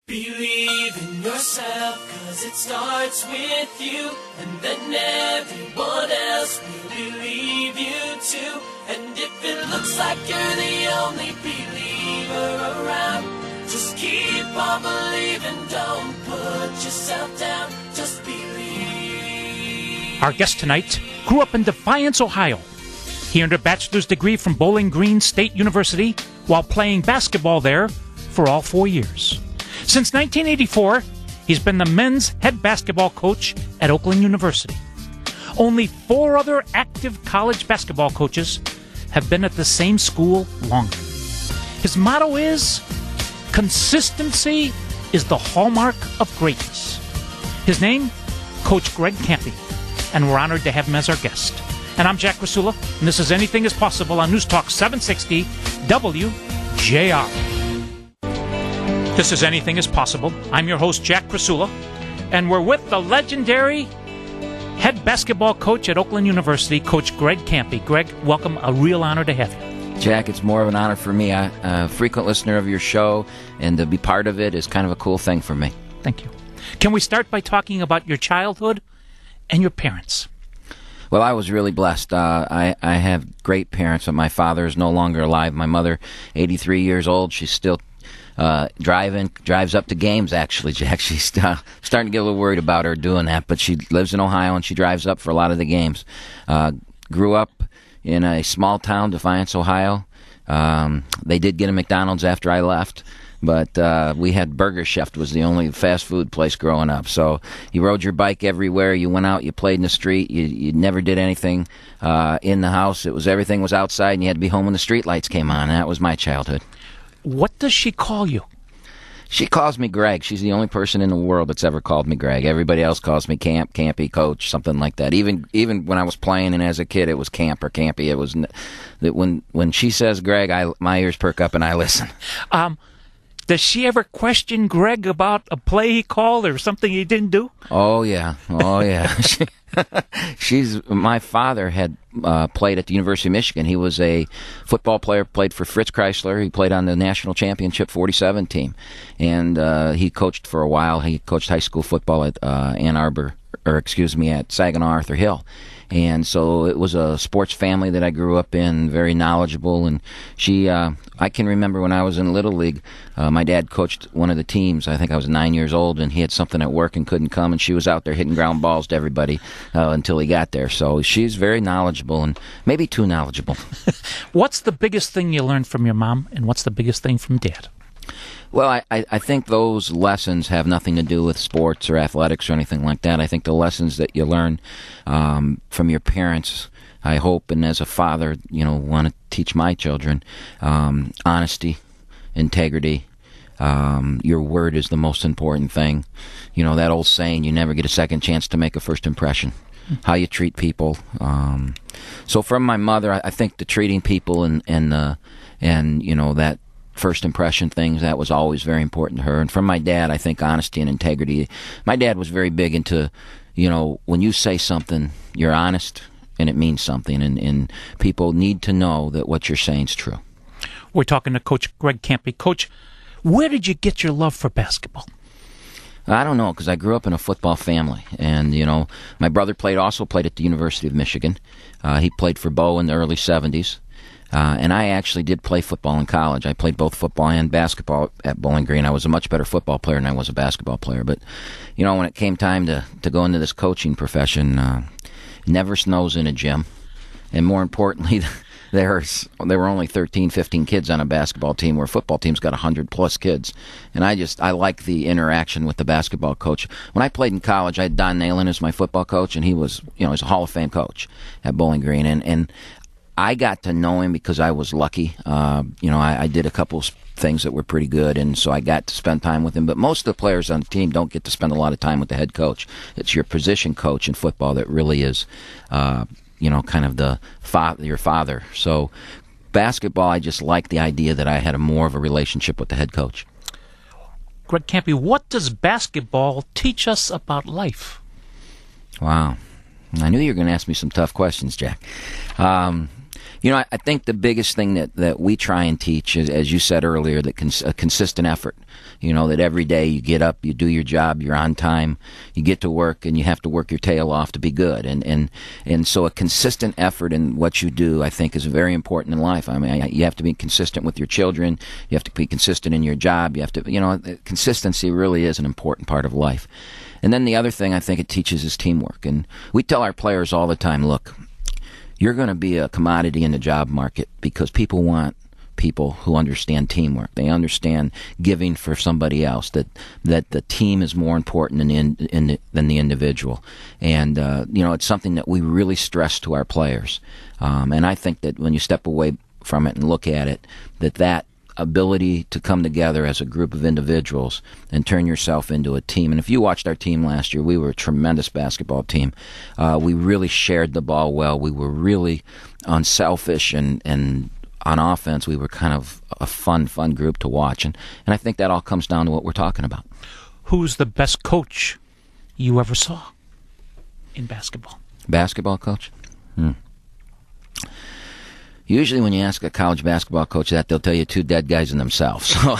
Believe in yourself, 'cause it starts with you, and then everyone else will believe you too. And if it looks like you're the only believer around, just keep on believing, don't put yourself down, just believe. Our guest tonight grew up in Defiance, Ohio. He earned a bachelor's degree from Bowling Green State University while playing basketball there for all 4 years. Since 1984, he's been the men's head basketball coach at Oakland University. Only 4 other active college basketball coaches have been at the same school longer. His motto is, consistency is the hallmark of greatness. His name, Coach Greg Kampe, and we're honored to have him as our guest. And I'm Jack Krasula, and this is Anything is Possible on News Talk 760 WJR. This is Anything is Possible. I'm your host, Jack Krasula, and we're with the legendary head basketball coach at Oakland University, Coach Greg Kampe. Greg, welcome. A real honor to have you. Jack, it's more of an honor for me. I'm a frequent listener of your show, and to be part of it is kind of a cool thing for me. Thank you. Can we start by talking about your childhood and your parents? Well, I was really blessed. I have great parents, but my father is no longer alive. My mother, 83 years old, she's still drives up to games, actually, Jack. She's starting to get a little worried about her doing that, but she lives in Ohio, and she drives up for a lot of the games. Grew up in a small town, Defiance, Ohio. They did get a McDonald's after I left, but we had Burger Chef, was the only fast food place growing up. So you rode your bike everywhere. You went out, you played in the street. You never did anything in the house. Everything was outside, and you had to be home when the street lights came on, and that was my childhood. What does she call you? She calls me Greg. She's the only person in the world that's ever called me Greg. Everybody else calls me Kampe, Coach, something like that. Even when I was playing and as a kid, it was Camp or Kampe. It was that when she says Greg, my ears perk up and I listen. Does she ever question Greg about a play he called or something he didn't do? Oh yeah. My father had played at the University of Michigan. He was a football player, played for Fritz Chrysler. He played on the national championship 47 team, and he coached for a while. He coached high school football at at Saginaw Arthur Hill. And so it was a sports family that I grew up in, very knowledgeable. And I can remember when I was in Little League, my dad coached one of the teams. I think I was 9 years old, and he had something at work and couldn't come, and she was out there hitting ground balls to everybody until he got there. So she's very knowledgeable, and maybe too knowledgeable. What's the biggest thing you learned from your mom, and what's the biggest thing from Dad? Well, I think those lessons have nothing to do with sports or athletics or anything like that. I think the lessons that you learn from your parents, I hope, and as a father, want to teach my children, honesty, integrity. Your word is the most important thing. That old saying, you never get a second chance to make a first impression. How you treat people. So from my mother, I think the treating people and that first impression things, that was always very important to her. And from my dad, I think honesty and integrity. My dad was very big into, when you say something, you're honest and it means something, and people need to know that what you're saying is true. We're talking to Coach Greg Kampe. Coach, where did you get your love for basketball? I don't know, because I grew up in a football family, and my brother also played at the University of Michigan. He played for Bo in the early 70s. And I actually did play football in college. I played both football and basketball at Bowling Green. I was a much better football player than I was a basketball player. But, when it came time to go into this coaching profession, never snows in a gym. And more importantly, there were only 13, 15 kids on a basketball team, where a football team's got 100-plus kids. And I like the interaction with the basketball coach. When I played in college, I had Don Nalen as my football coach, and he was, he's a Hall of Fame coach at Bowling Green. And I got to know him because I was lucky. I did a couple of things that were pretty good, and so I got to spend time with him. But most of the players on the team don't get to spend a lot of time with the head coach. It's your position coach in football that really is, kind of your father. So basketball, I just like the idea that I had more of a relationship with the head coach. Greg Kampe, what does basketball teach us about life? Wow. I knew you were going to ask me some tough questions, Jack. You know, I think the biggest thing that we try and teach is, as you said earlier, that a consistent effort. You know, that every day you get up, you do your job, you're on time, you get to work, and you have to work your tail off to be good. And so a consistent effort in what you do, I think, is very important in life. I mean, you have to be consistent with your children. You have to be consistent in your job. You have to, you know, consistency really is an important part of life. And then the other thing I think it teaches is teamwork. And we tell our players all the time, look, you're going to be a commodity in the job market because people want people who understand teamwork. They understand giving for somebody else, that the team is more important than the individual. And, you know, it's something that we really stress to our players. And I think that when you step away from it and look at it, that ability to come together as a group of individuals and turn yourself into a team. And if you watched our team last year, we were a tremendous basketball team. We really shared the ball well. We were really unselfish, and on offense, we were kind of a fun group to watch. And I think that all comes down to what we're talking about. Who's the best coach you ever saw in basketball? Basketball coach? Usually when you ask a college basketball coach that, they'll tell you two dead guys in themselves. So,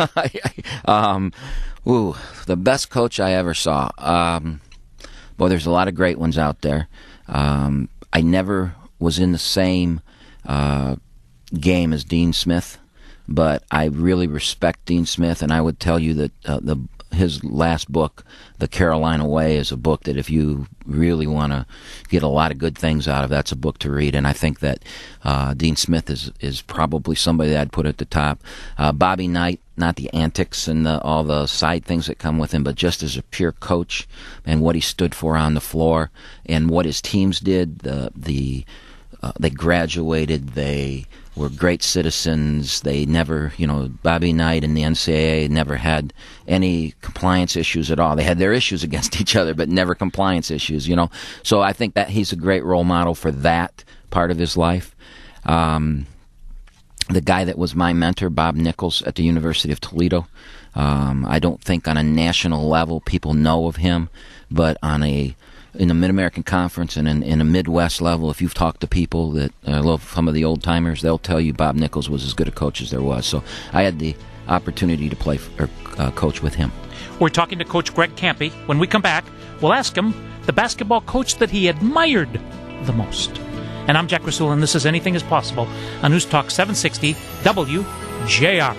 the best coach I ever saw. Boy, there's a lot of great ones out there. I never was in the same game as Dean Smith, but I really respect Dean Smith, and I would tell you that his last book, The Carolina Way, is a book that if you really want to get a lot of good things out of, that's a book to read. And I think that Dean Smith is probably somebody that I'd put at the top. Bobby Knight, not the antics and all the side things that come with him, but just as a pure coach and what he stood for on the floor and what his teams did. They graduated, they were great citizens. They never, Bobby Knight and the NCAA never had any compliance issues at all. They had their issues against each other, but never compliance issues, So I think that he's a great role model for that part of his life. The guy that was my mentor, Bob Nichols, at the University of Toledo. I don't think on a national level people know of him, but in the Mid-American Conference and in a Midwest level, if you've talked to people that love some of the old-timers, they'll tell you Bob Nichols was as good a coach as there was. So I had the opportunity to play or coach with him. We're talking to Coach Greg Kampe. When we come back, we'll ask him the basketball coach that he admired the most. And I'm Jack Rasula, and this is Anything is Possible on News Talk 760 WJR.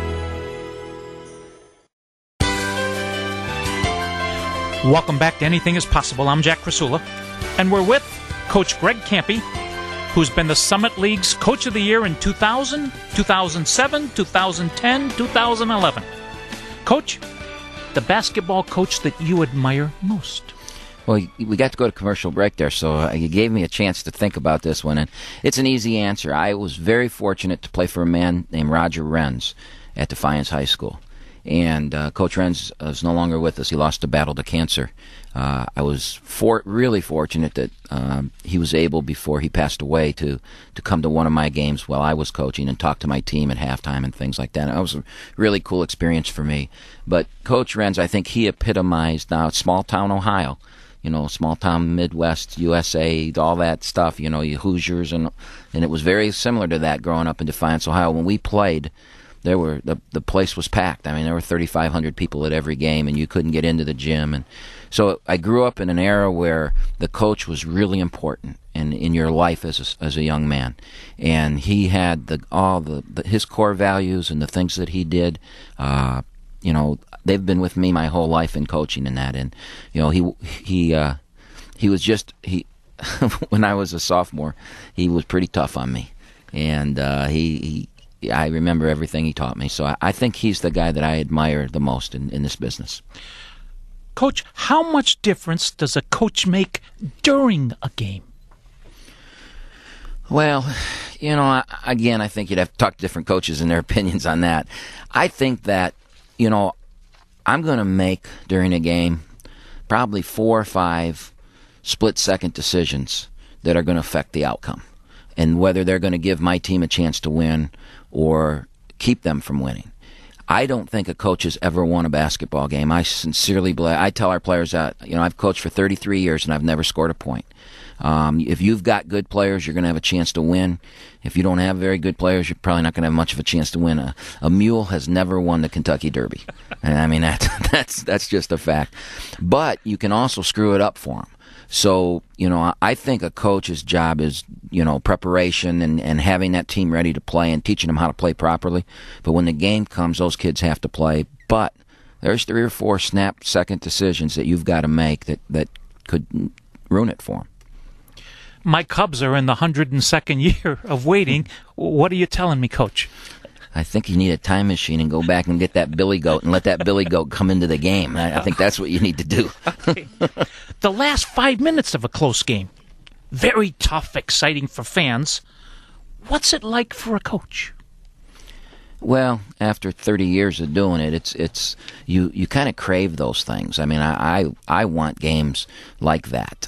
Welcome back to Anything is Possible. I'm Jack Rasula, and we're with Coach Greg Kampe, who's been the Summit League's Coach of the Year in 2000, 2007, 2010, 2011. Coach, the basketball coach that you admire most? Well, we got to go to commercial break there, so you gave me a chance to think about this one, and it's an easy answer. I was very fortunate to play for a man named Roger Renz at Defiance High School. And Coach Renz is no longer with us. He lost a battle to cancer. I was really fortunate that he was able, before he passed away, to come to one of my games while I was coaching and talk to my team at halftime and things like that. And it was a really cool experience for me. But Coach Renz, I think he epitomized small-town Ohio. Small-town Midwest, USA, all that stuff, you Hoosiers. And it was very similar to that growing up in Defiance, Ohio. When we played, the place was packed. I mean, there were 3,500 people at every game, and you couldn't get into the gym. And so I grew up in an era where the coach was really important in your life as a young man, and he had his core values and the things that he did. They've been with me my whole life in coaching and that. And he was just when I was a sophomore, he was pretty tough on me, and I remember everything he taught me. So I think he's the guy that I admire the most in this business. Coach, how much difference does a coach make during a game? Well, again, I think you'd have to talk to different coaches and their opinions on that. I think that, I'm going to make, during a game, probably 4 or 5 split-second decisions that are going to affect the outcome, and whether they're going to give my team a chance to win or keep them from winning. I don't think a coach has ever won a basketball game. I sincerely believe. I tell our players that, I've coached for 33 years and I've never scored a point. If you've got good players, you're going to have a chance to win. If you don't have very good players, you're probably not going to have much of a chance to win. A mule has never won the Kentucky Derby. And I mean, that's just a fact. But you can also screw it up for them. So, I think a coach's job is, preparation and having that team ready to play and teaching them how to play properly. But when the game comes, those kids have to play. But there's 3 or 4 snap-second decisions that you've got to make that could ruin it for them. My Cubs are in the 102nd year of waiting. What are you telling me, Coach? I think you need a time machine and go back and get that billy goat and let that billy goat come into the game. I think that's what you need to do. Okay. The last 5 minutes of a close game, very tough, exciting for fans. What's it like for a coach? Well, after 30 years of doing it, it's you kind of crave those things. I mean, I want games like that.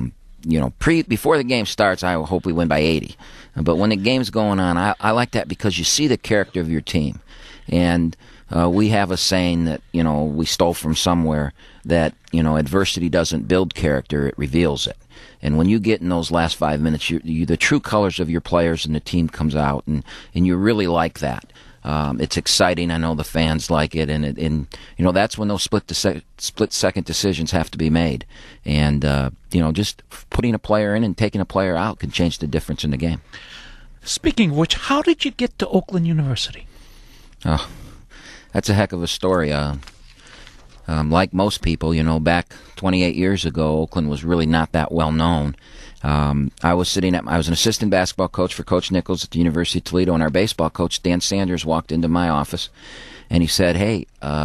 Before the game starts, I hope we win by 80. But when the game's going on, I like that because you see the character of your team. And we have a saying that, we stole from somewhere that, adversity doesn't build character, it reveals it. And when you get in those last 5 minutes, the true colors of your players and the team comes out, and you really like that. It's exciting. I know the fans like it, and that's when those split-second decisions have to be made. And just putting a player in and taking a player out can change the difference in the game. Speaking of which, how did you get to Oakland University? Oh, that's a heck of a story. Like most people, back 28 years ago, Oakland was really not that well known. I was an assistant basketball coach for Coach Nichols at the University of Toledo, and our baseball coach, Dan Sanders, walked into my office, and he said, "Hey,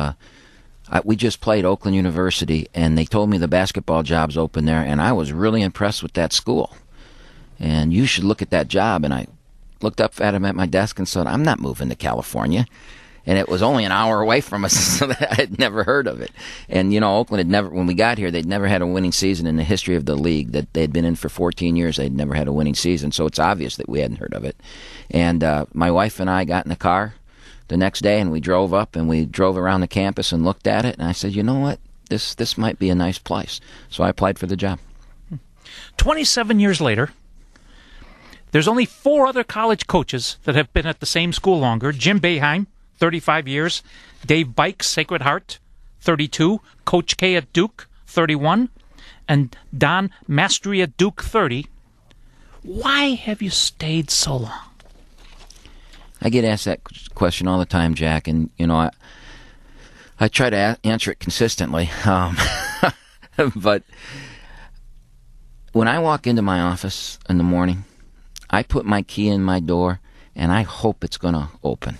we just played Oakland University, and they told me the basketball job's open there, and I was really impressed with that school. And you should look at that job." And I looked up at him at my desk and said, "I'm not moving to California." And it was only an hour away from us, so I had never heard of it. And, Oakland had never, when we got here, they'd never had a winning season in the history of the league. That they'd been in for 14 years, they'd never had a winning season, so it's obvious that we hadn't heard of it. And my wife and I got in the car the next day, and we drove up, and we drove around the campus and looked at it, and I said, you know what, this might be a nice place. So I applied for the job. 27 years later, there's only 4 other college coaches that have been at the same school longer. Jim Boeheim, 35 years. Dave Bikes, Sacred Heart, 32. Coach K at Duke, 31. And Don Mastery at Duke, 30. Why have you stayed so long? I get asked that question all the time, Jack, and, I try to answer it consistently. But when I walk into my office in the morning, I put my key in my door, and I hope it's going to open.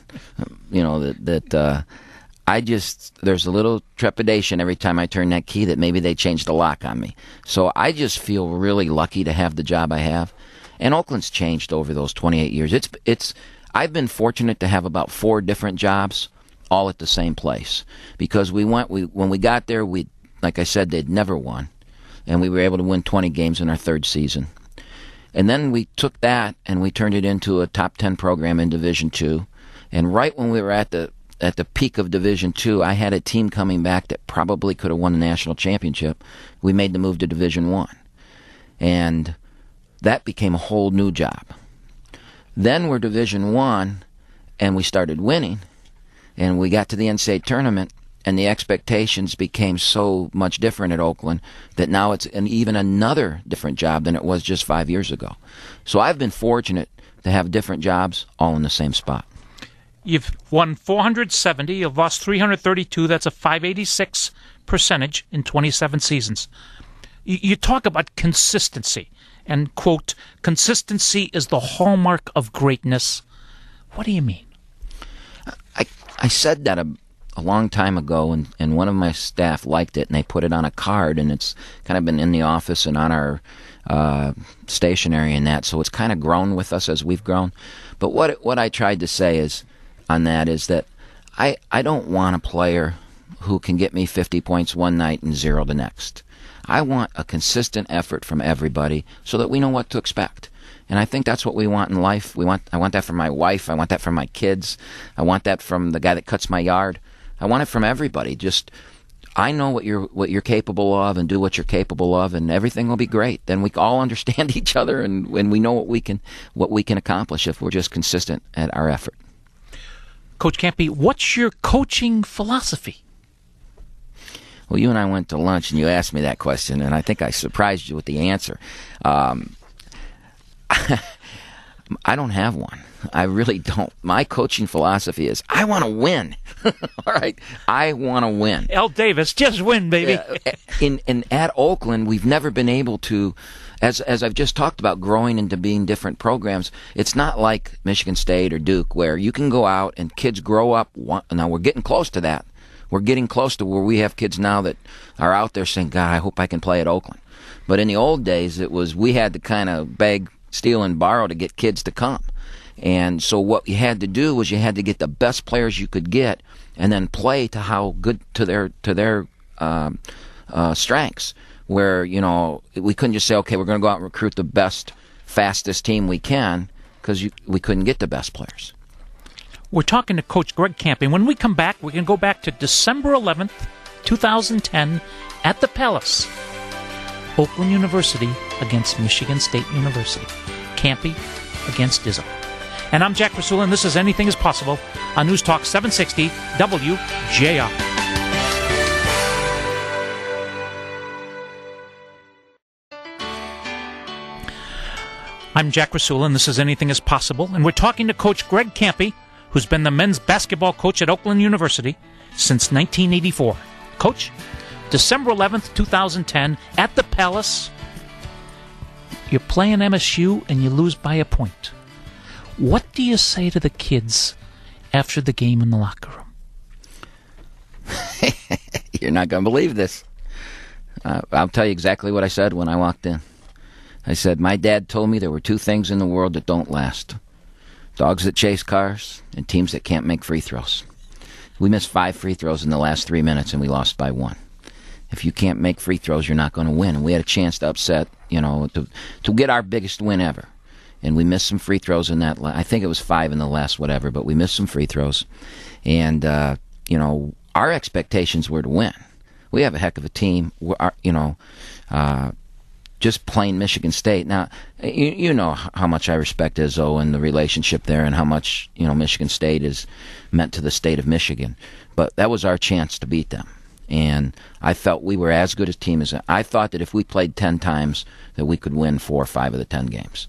There's a little trepidation every time I turn that key that maybe they changed the lock on me. So I just feel really lucky to have the job I have. And Oakland's changed over those 28 years. I've been fortunate to have about 4 different jobs, all at the same place. Because when we got there, like I said, they'd never won. And we were able to win 20 games in our 3rd season. And then we took that and we turned it into a top 10 program in Division II. And right when we were at the peak of Division II, I had a team coming back that probably could have won the national championship. We made the move to Division I. And that became a whole new job. Then we're Division I, and we started winning. And we got to the NCAA tournament, and the expectations became so much different at Oakland that now it's even another different job than it was just 5 years ago. So I've been fortunate to have different jobs all in the same spot. You've won 470. You've lost 332. That's a .586 percentage in 27 seasons. You talk about consistency and, quote, consistency is the hallmark of greatness. What do you mean? I said that a long time ago, and one of my staff liked it, and they put it on a card, and it's kind of been in the office and on our stationery and that, so it's kind of grown with us as we've grown. But what I tried to say is that I don't want a player who can get me 50 points one night and 0 the next. I want a consistent effort from everybody so that we know what to expect. And I think that's what we want in life. I want that from my wife. I want that from my kids. I want that from the guy that cuts my yard. I want it from everybody. Just I know what you're capable of, and do what you're capable of, and everything will be great. Then we all understand each other, and we know what we can accomplish if we're just consistent at our effort. Coach Kampe, what's your coaching philosophy? Well, you and I went to lunch, and you asked me that question, and I think I surprised you with the answer. I don't have one. I really don't. My coaching philosophy is I want to win. All right? I want to win. Al Davis, just win, baby. At Oakland, we've never been able to, as I've just talked about, growing into being different programs. It's not like Michigan State or Duke where you can go out and kids grow up. Now, we're getting close to that. We're getting close to where we have kids now that are out there saying, God, I hope I can play at Oakland. But in the old days, it was we had to kind of beg, steal, and borrow to get kids to come. And so what you had to do was you had to get the best players you could get and then play to how good to their strengths. Where, we couldn't just say, okay, we're going to go out and recruit the best, fastest team we can because we couldn't get the best players. We're talking to Coach Greg Kampe. When we come back, we're going to go back to December 11th, 2010 at the Palace. Oakland University against Michigan State University. Kampe against Izzo. And I'm Jack Rasula, and this is Anything is Possible on News Talk 760 WJR. I'm Jack Rasula, and this is Anything is Possible, and we're talking to Coach Greg Kampe, who's been the men's basketball coach at Oakland University since 1984. Coach, December 11th, 2010, at the Palace, you're playing MSU and you lose by a point. What do you say to the kids after the game in the locker room? You're not going to believe this. I'll tell you exactly what I said when I walked in. I said, my dad told me there were two things in the world that don't last. Dogs that chase cars and teams that can't make free throws. We missed 5 free throws in the last 3 minutes and we lost by 1. If you can't make free throws, you're not going to win. And we had a chance to upset, to get our biggest win ever. And we missed some free throws in that. I think it was 5 in the last whatever, but we missed some free throws. And, our expectations were to win. We have a heck of a team. Just playing Michigan State. Now, you know how much I respect Izzo and the relationship there and how much, Michigan State is meant to the state of Michigan. But that was our chance to beat them. And I felt we were as good a team as I thought that if we played 10 times that we could win 4 or 5 of the 10 games.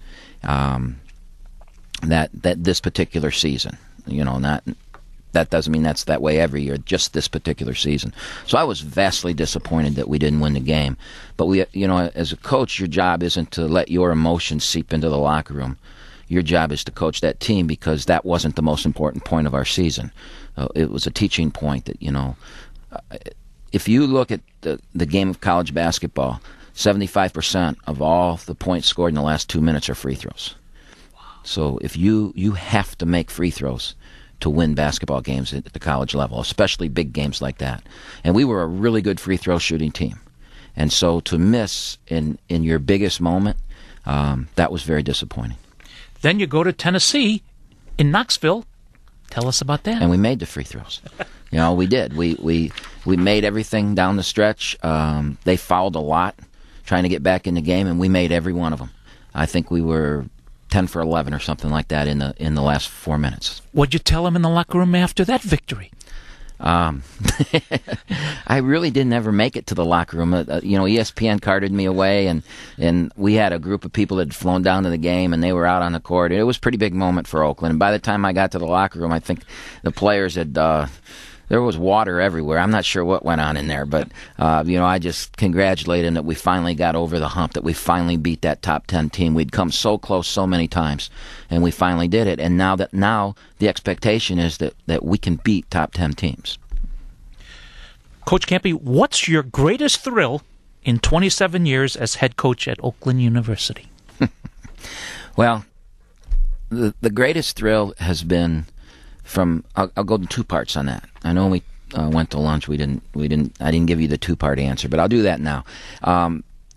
That this particular season, that doesn't mean that's that way every year, just this particular season. So I was vastly disappointed that we didn't win the game. But as a coach, your job isn't to let your emotions seep into the locker room. Your job is to coach that team because that wasn't the most important point of our season. It was a teaching point that, if you look at the game of college basketball, 75% of all the points scored in the last 2 minutes are free throws. Wow. So if you have to make free throws to win basketball games at the college level, especially big games like that. And we were a really good free throw shooting team. And so to miss in your biggest moment, that was very disappointing. Then you go to Tennessee in Knoxville. Tell us about that. And we made the free throws. We did. We made everything down the stretch. They fouled a lot trying to get back in the game, and we made every one of them. I think we were 10 for 11 or something like that in the last 4 minutes. What'd you tell them in the locker room after that victory? I really didn't ever make it to the locker room. ESPN carted me away, and we had a group of people that had flown down to the game, and they were out on the court. It was a pretty big moment for Oakland. And by the time I got to the locker room, I think the players had there was water everywhere. I'm not sure what went on in there, but I just congratulated them that we finally got over the hump, that we finally beat that top 10 team. We'd come so close so many times, and we finally did it. And now the expectation is that we can beat top 10 teams. Coach Kampe, what's your greatest thrill in 27 years as head coach at Oakland University? Well, the greatest thrill has been I'll go to 2 parts on that. I know we went to lunch. I didn't give you the 2-part answer, but I'll do that now.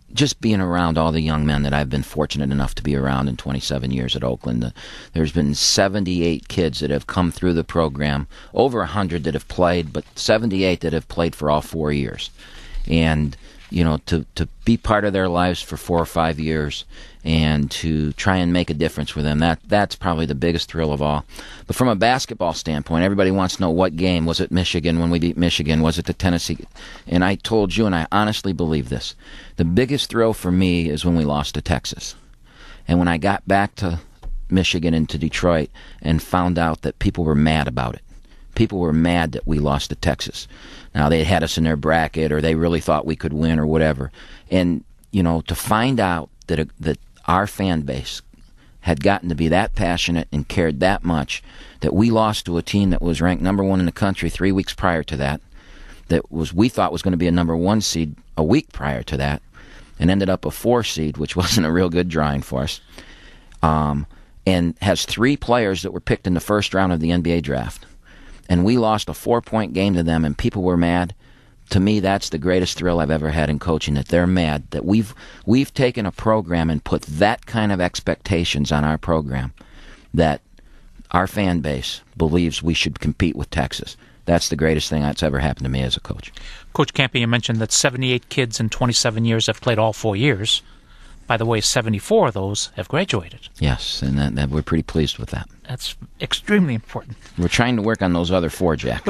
just being around all the young men that I've been fortunate enough to be around in 27 years at Oakland. There's been 78 kids that have come through the program, over 100 that have played, but 78 that have played for all 4 years. And, you know, to be part of their lives for 4 or 5 years and to try and make a difference with them, that's probably the biggest thrill of all. But from a basketball standpoint, everybody wants to know what game. Was it Michigan when we beat Michigan? Was it the Tennessee? And I told you, and I honestly believe this, the biggest thrill for me is when we lost to Texas. And when I got back to Michigan and to Detroit and found out that people were mad about it. People were mad that we lost to Texas. Now, they had us in their bracket, or they really thought we could win, or whatever. And, you know, to find out that our fan base had gotten to be that passionate and cared that much that we lost to a team that was ranked number 1 in the country 3 weeks prior to that, we thought was going to be a number 1 seed a week prior to that, and ended up a 4 seed, which wasn't a real good drawing for us, and has 3 players that were picked in the first round of the NBA draft. And we lost a 4-point game to them, and people were mad. To me, that's the greatest thrill I've ever had in coaching, that they're mad, that we've taken a program and put that kind of expectations on our program, that our fan base believes we should compete with Texas. That's the greatest thing that's ever happened to me as a coach. Coach Kampe, you mentioned that 78 kids in 27 years have played all 4 years. By the way, 74 of those have graduated. Yes, and that we're pretty pleased with that. That's extremely important. We're trying to work on those other 4, Jack.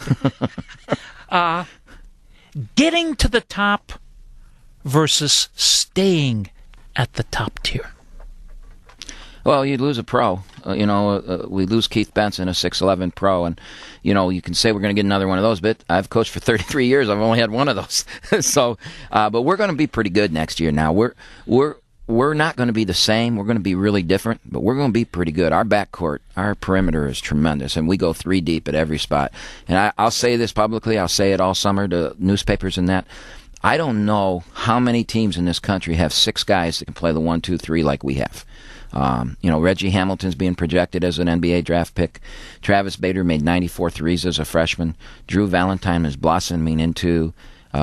Getting to the top versus staying at the top tier. Well, you'd lose a pro. We lose Keith Benson, a 6'11" pro, and, you know, you can say we're going to get another one of those, but I've coached for 33 years. I've only had one of those. So, but we're going to be pretty good next year now. We're not going to be the same. We're going to be really different, but we're going to be pretty good. Our backcourt, our perimeter is tremendous, and we go 3 deep at every spot. And I'll say this publicly. I'll say it all summer to newspapers and that. I don't know how many teams in this country have 6 guys that can play the 1, 2, 3 like we have. Reggie Hamilton's being projected as an NBA draft pick. Travis Bader made 94 threes as a freshman. Drew Valentine is blossoming into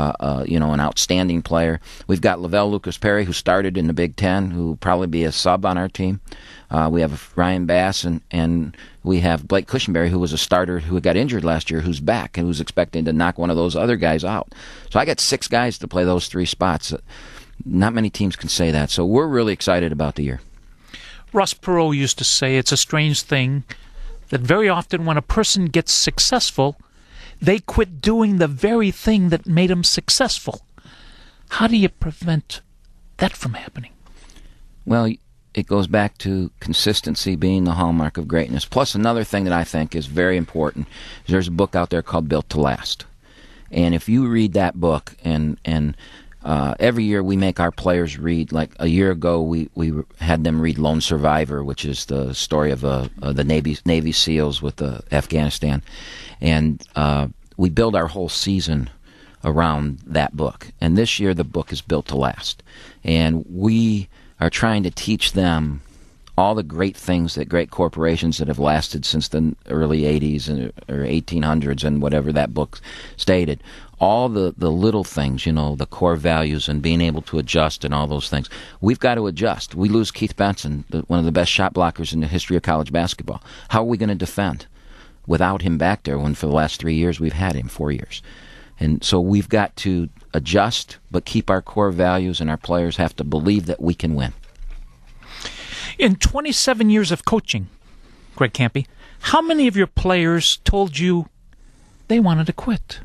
an outstanding player. We've got Lavelle Lucas-Perry, who started in the Big Ten, who will probably be a sub on our team. We have Ryan Bass, and we have Blake Cushenberry, who was a starter who got injured last year, who's back and who's expecting to knock one of those other guys out. So I got 6 guys to play those 3 spots. Not many teams can say that. So we're really excited about the year. Ross Perot used to say it's a strange thing that very often when a person gets successful, they quit doing the very thing that made them successful. How do you prevent that from happening? Well, it goes back to consistency being the hallmark of greatness. Plus, another thing that I think is very important is there's a book out there called Built to Last. And if you read that book, and every year we make our players read, like a year ago we had them read Lone Survivor, which is the story of the Navy SEALs with Afghanistan. And we build our whole season around that book. And this year the book is Built to Last. And we are trying to teach them all the great things that great corporations that have lasted since the early 80s or 1800s and whatever that book stated. All the little things, the core values and being able to adjust and all those things. We've got to adjust. We lose Keith Benson, one of the best shot blockers in the history of college basketball. How are we going to defend without him back there when for the last 3 years we've had him, 4 years? And so we've got to adjust but keep our core values, and our players have to believe that we can win. In 27 years of coaching, Greg Kampe, how many of your players told you they wanted to quit?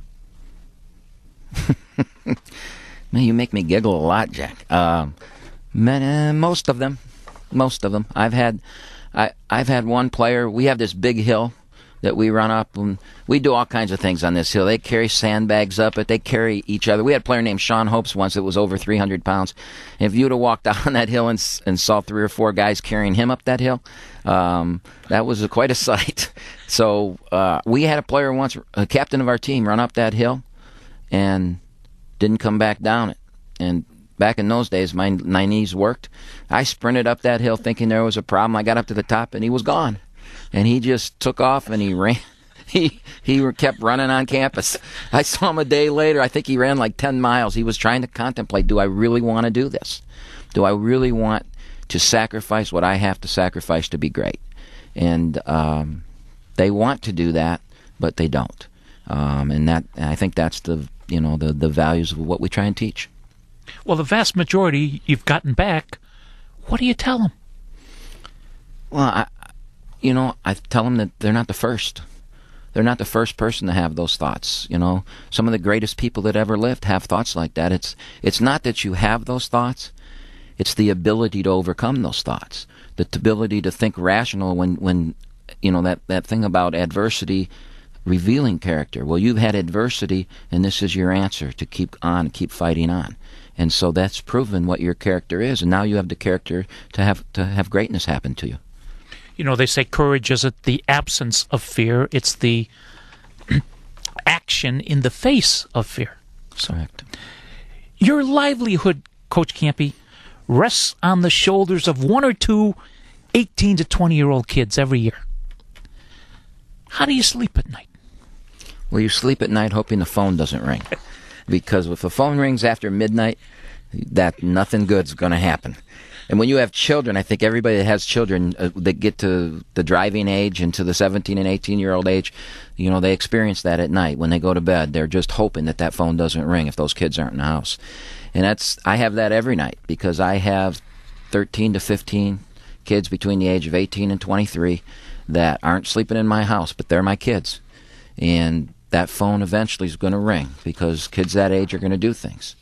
Man, you make me giggle a lot, Jack. Most of them. I've had one player. We have this big hill that we run up, and we do all kinds of things on this hill. They carry sandbags up it. They carry each other. We had a player named Sean Hopes once that was over 300 pounds. If you'd have walked down that hill and saw 3 or 4 guys carrying him up that hill, that was quite a sight. So we had a player once, a captain of our team, run up that hill and didn't come back down it. And back in those days, my knees worked. I sprinted up that hill thinking there was a problem. I got up to the top, and he was gone. And he just took off, and he he kept running on campus. I saw him a day later. I think he ran like 10 miles. He was trying to contemplate, do I really want to do this? Do I really want to sacrifice what I have to sacrifice to be great? And they want to do that, but they don't. And I think that's the values of what we try and teach. Well, the vast majority you've gotten back. What do you tell them? Well, I tell them that they're not the first. They're not the first person to have those thoughts. Some of the greatest people that ever lived have thoughts like that. It's not that you have those thoughts. It's the ability to overcome those thoughts. The ability to think rational when that thing about adversity revealing character. Well, you've had adversity, and this is your answer to keep fighting on. And so that's proven what your character is, and now you have the character to have greatness happen to you. They say courage isn't the absence of fear, it's the action in the face of fear. Correct. Your livelihood, Coach Kampe, rests on the shoulders of one or two 18 to 20-year-old kids every year. How do you sleep at night? Well, you sleep at night hoping the phone doesn't ring. Because if the phone rings after midnight, that nothing good's going to happen. And when you have children, I think everybody that has children that get to the driving age and to the 17 and 18-year-old age, they experience that at night. When they go to bed, they're just hoping that phone doesn't ring if those kids aren't in the house. And I have that every night because I have 13 to 15 kids between the age of 18 and 23 that aren't sleeping in my house, but they're my kids. And that phone eventually is going to ring because kids that age are going to do things.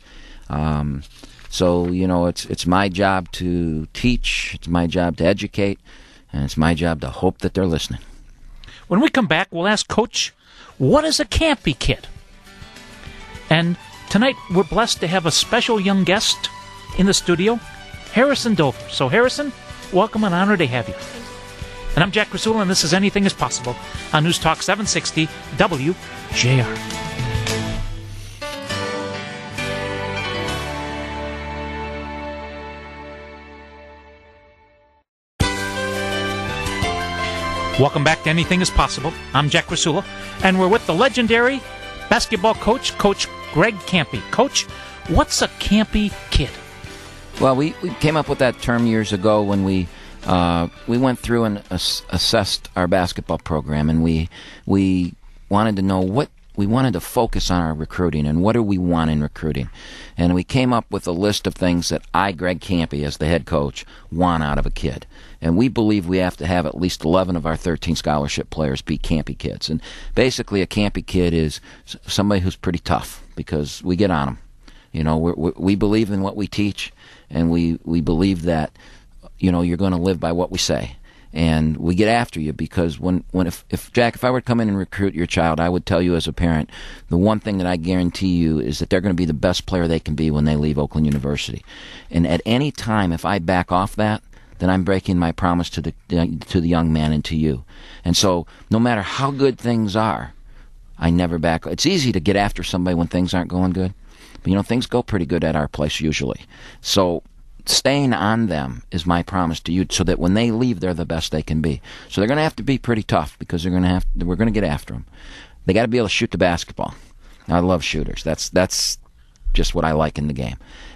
So, it's my job to teach, it's my job to educate, and it's my job to hope that they're listening. When we come back, we'll ask Coach, what is a Kampe kid? And tonight, we're blessed to have a special young guest in the studio, Harrison Dover. So, Harrison, welcome and honor to have you. And I'm Jack Krasula, and this is Anything is Possible on News Talk 760 WJR. Welcome back to Anything is Possible. I'm Jack Krasula, and we're with the legendary basketball coach, Coach Greg Kampe. Coach, what's a Kampe kid? Well, we came up with that term years ago when we went through and assessed our basketball program, and we wanted to know we wanted to focus on our recruiting and what do we want in recruiting. And we came up with a list of things that I, Greg Kampe, as the head coach, want out of a kid. And we believe we have to have at least 11 of our 13 scholarship players be Kampe kids. And basically a Kampe kid is somebody who's pretty tough because we get on them. We believe in what we teach, and we believe that you're going to live by what we say. And we get after you because if Jack, if I were to come in and recruit your child, I would tell you as a parent, the one thing that I guarantee you is that they're going to be the best player they can be when they leave Oakland University. And at any time, if I back off that, then I'm breaking my promise to the young man and to you. And so no matter how good things are, I never back. It's easy to get after somebody when things aren't going good. But, things go pretty good at our place usually. So staying on them is my promise to you, so that when they leave, they're the best they can be. So they're going to have to be pretty tough because we're going to get after them. They got to be able to shoot the basketball. I love shooters. That's just what I like in the game.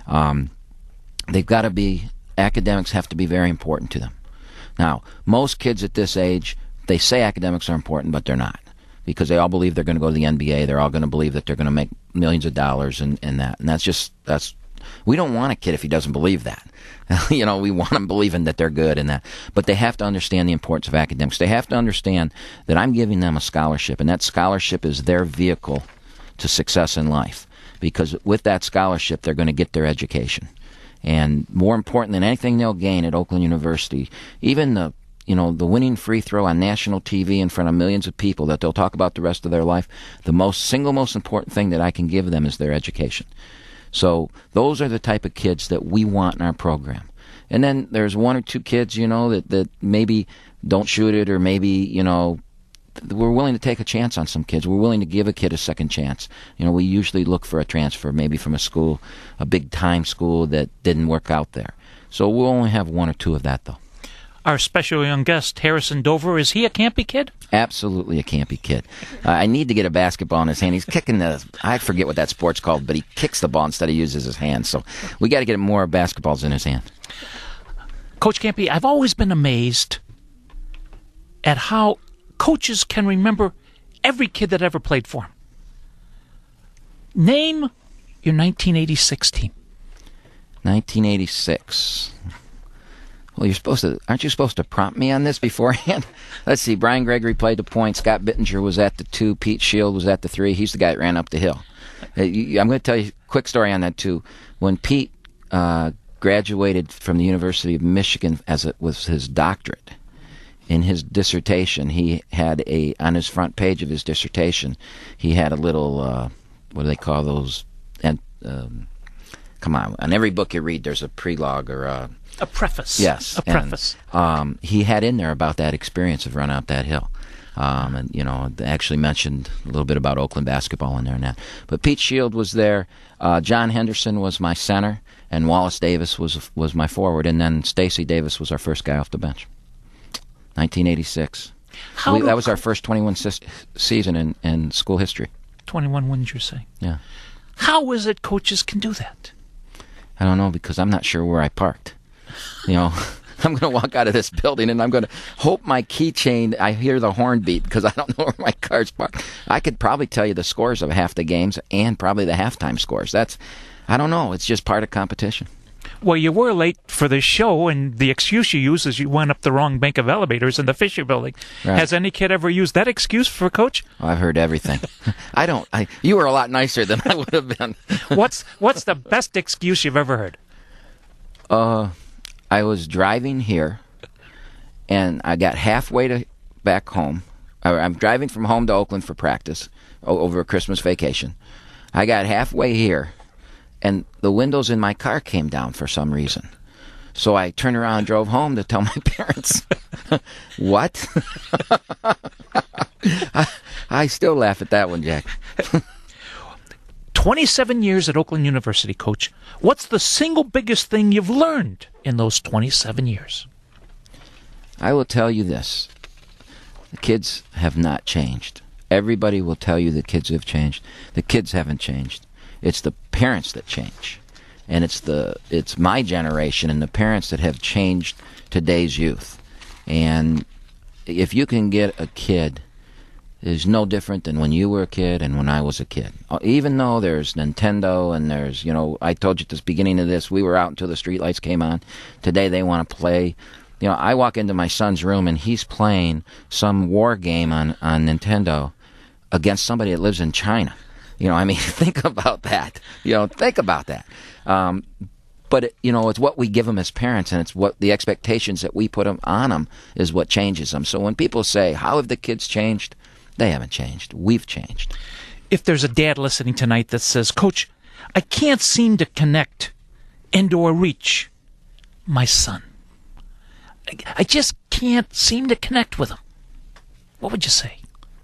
They've got to be. Academics have to be very important to them. Now, most kids at this age, they say academics are important, but they're not, because they all believe they're going to go to the NBA. They're all going to believe that they're going to make millions of dollars and that. And that's we don't want a kid if he doesn't believe that. We want them believing that they're good and that. But they have to understand the importance of academics. They have to understand that I'm giving them a scholarship, and that scholarship is their vehicle to success in life, because with that scholarship, they're going to get their education. And more important than anything they'll gain at Oakland University, even the winning free throw on national TV in front of millions of people that they'll talk about the rest of their life, the single most important thing that I can give them is their education. So those are the type of kids that we want in our program. And then there's one or two kids, that maybe don't shoot it, or maybe, we're willing to take a chance on some kids. We're willing to give a kid a second chance. We usually look for a transfer, maybe from a school, a big-time school that didn't work out there. So we'll only have one or two of that, though. Our special young guest, Harrison Dover, is he a campy kid? Absolutely a campy kid. I need to get a basketball in his hand. He's kicking I forget what that sport's called, but he kicks the ball instead of uses his hand. So we got to get more basketballs in his hand. Coach Campy, I've always been amazed at how coaches can remember every kid that ever played for him. Name your 1986 team. 1986. Well, aren't you supposed to prompt me on this beforehand? Let's see. Brian Gregory played the point. Scott Bittinger was at the 2. Pete Shield was at the 3. He's the guy that ran up the hill. I'm going to tell you a quick story on that, too. When Pete graduated from the University of Michigan with his doctorate, in his dissertation, he had on his front page of his dissertation, he had a little, what do they call those? And come on every book you read, there's a prelogue or a preface. Yes, a preface. And, he had in there about that experience of running up that hill, and actually mentioned a little bit about Oakland basketball in there and that. But Pete Shield was there. John Henderson was my center, and Wallace Davis was my forward, and then Stacy Davis was our first guy off the bench. 1986. That was our first 21 season in school history. 21 wins, you say? Yeah. How is it coaches can do that? I don't know, because I'm not sure where I parked. I'm going to walk out of this building and I'm going to hope my keychain, I hear the horn beat because I don't know where my car's parked. I could probably tell you the scores of half the games and probably the halftime scores. I don't know. It's just part of competition. Well, you were late for the show, and the excuse you used is you went up the wrong bank of elevators in the Fisher Building. Right. Has any kid ever used that excuse for a coach? Oh, I've heard everything. You were a lot nicer than I would have been. What's the best excuse you've ever heard? I was driving here, and I got halfway back home. I'm driving from home to Oakland for practice over a Christmas vacation. I got halfway here, and the windows in my car came down for some reason. So I turned around and drove home to tell my parents. What? I still laugh at that one, Jack. 27 years at Oakland University, Coach. What's the single biggest thing you've learned in those 27 years? I will tell you this. The kids have not changed. Everybody will tell you the kids have changed. The kids haven't changed. It's the parents that change. And it's my generation and the parents that have changed today's youth. And if you can get a kid, it's no different than when you were a kid and when I was a kid. Even though there's Nintendo and there's, I told you at the beginning of this, we were out until the streetlights came on. Today they want to play. I walk into my son's room and he's playing some war game on Nintendo against somebody that lives in China. Think about that. Think about that. But it's what we give them as parents, and it's what the expectations that we put on them is what changes them. So when people say, how have the kids changed? They haven't changed. We've changed. If there's a dad listening tonight that says, Coach, I can't seem to connect and/or reach my son. I just can't seem to connect with him. What would you say?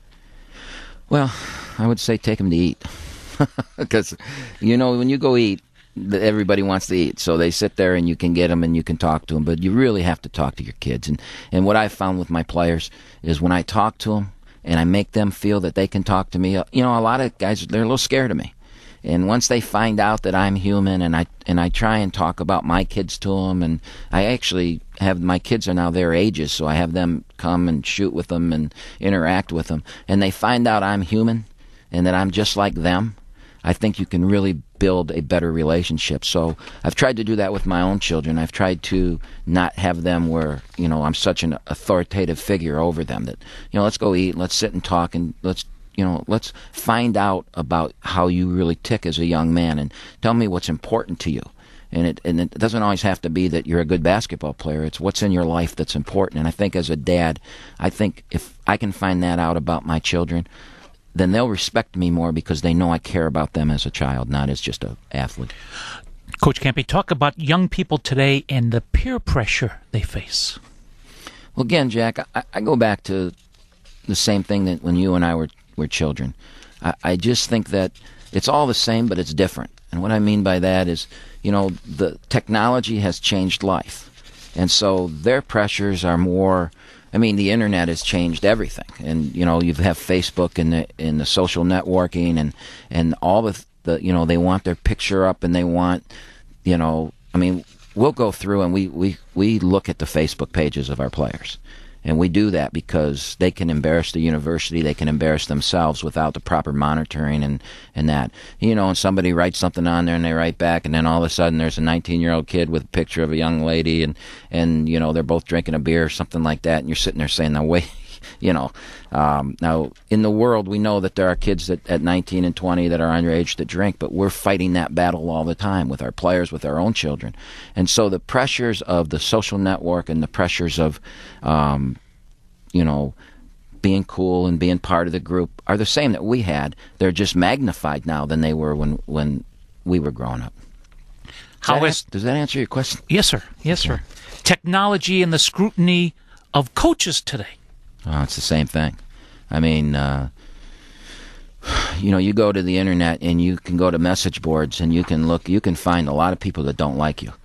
Well, I would say take him to eat. Because, when you go eat, everybody wants to eat. So they sit there and you can get them and you can talk to them. But you really have to talk to your kids. And what I've found with my players is when I talk to them and I make them feel that they can talk to me, a lot of guys, they're a little scared of me. And once they find out that I'm human and I try and talk about my kids to them, and I actually have, my kids are now their ages, so I have them come and shoot with them and interact with them. And they find out I'm human and that I'm just like them, I think you can really build a better relationship. So I've tried to do that with my own children. I've tried to not have them where, I'm such an authoritative figure over them that, let's go eat, let's sit and talk, and let's find out about how you really tick as a young man and tell me what's important to you. And it doesn't always have to be that you're a good basketball player. It's what's in your life that's important. And I think as a dad, if I can find that out about my children, then they'll respect me more because they know I care about them as a child, not as just an athlete. Coach Campy, talk about young people today and the peer pressure they face. Well, again, Jack, I go back to the same thing that when you and I were children. I just think that it's all the same, but it's different. And what I mean by that is, the technology has changed life. And so their pressures are more. I mean, the internet has changed everything, and you have Facebook and the social networking and all of the they want their picture up, and they want I mean, we'll go through and we look at the Facebook pages of our players. And we do that because they can embarrass the university, they can embarrass themselves without the proper monitoring and that. And somebody writes something on there and they write back, and then all of a sudden there's a 19-year-old kid with a picture of a young lady, and they're both drinking a beer or something like that, and you're sitting there saying, now wait, now in the world we know that there are kids that at 19 and 20 that are underage that drink, but we're fighting that battle all the time with our players, with our own children. And so the pressures of the social network and the pressures of being cool and being part of the group are the same that we had. They're just magnified now than they were when we were growing up. Does that answer your question? Yes, sir. Yes, sir. Technology and the scrutiny of coaches today. Oh, it's the same thing. I mean, you go to the internet and you can go to message boards and you can find a lot of people that don't like you.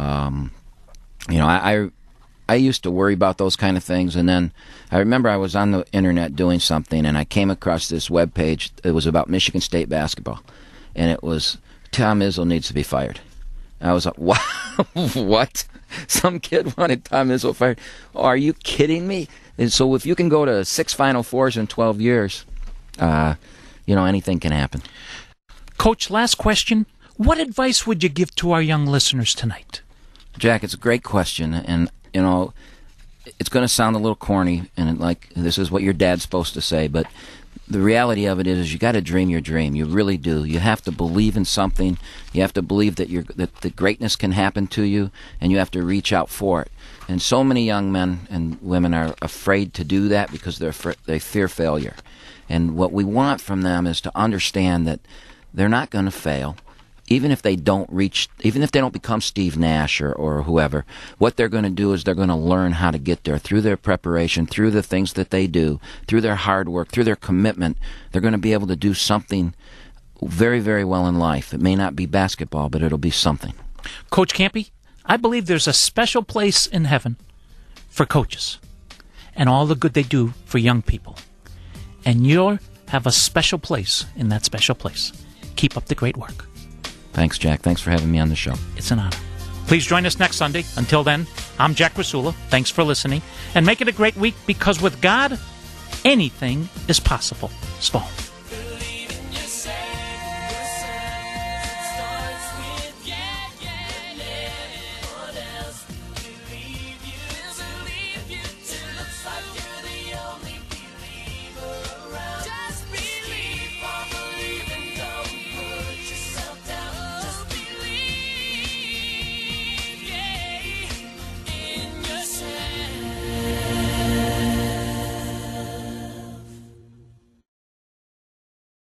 I used to worry about those kind of things, and then I remember I was on the internet doing something, and I came across this web page. It was about Michigan State basketball, and it was Tom Izzo needs to be fired. I was like, what? What? Some kid wanted Tom Izzo fired? Oh, are you kidding me? And so if you can go to 6 Final Fours in 12 years, anything can happen. Coach, last question. What advice would you give to our young listeners tonight? Jack, it's a great question, and it's going to sound a little corny, and like this is what your dad's supposed to say, but the reality of it is you got to dream your dream. You really do. You have to believe in something. You have to believe that the greatness can happen to you, and you have to reach out for it. And so many young men and women are afraid to do that because they fear failure. And what we want from them is to understand that they're not going to fail. Even if they don't become Steve Nash or whoever, what they're going to do is they're going to learn how to get there through their preparation, through the things that they do, through their hard work, through their commitment. They're going to be able to do something very, very well in life. It may not be basketball, but it'll be something. Coach Campy, I believe there's a special place in heaven for coaches and all the good they do for young people. And you'll have a special place in that special place. Keep up the great work. Thanks, Jack. Thanks for having me on the show. It's an honor. Please join us next Sunday. Until then, I'm Jack Rasula. Thanks for listening. And make it a great week, because with God, anything is possible. Spall.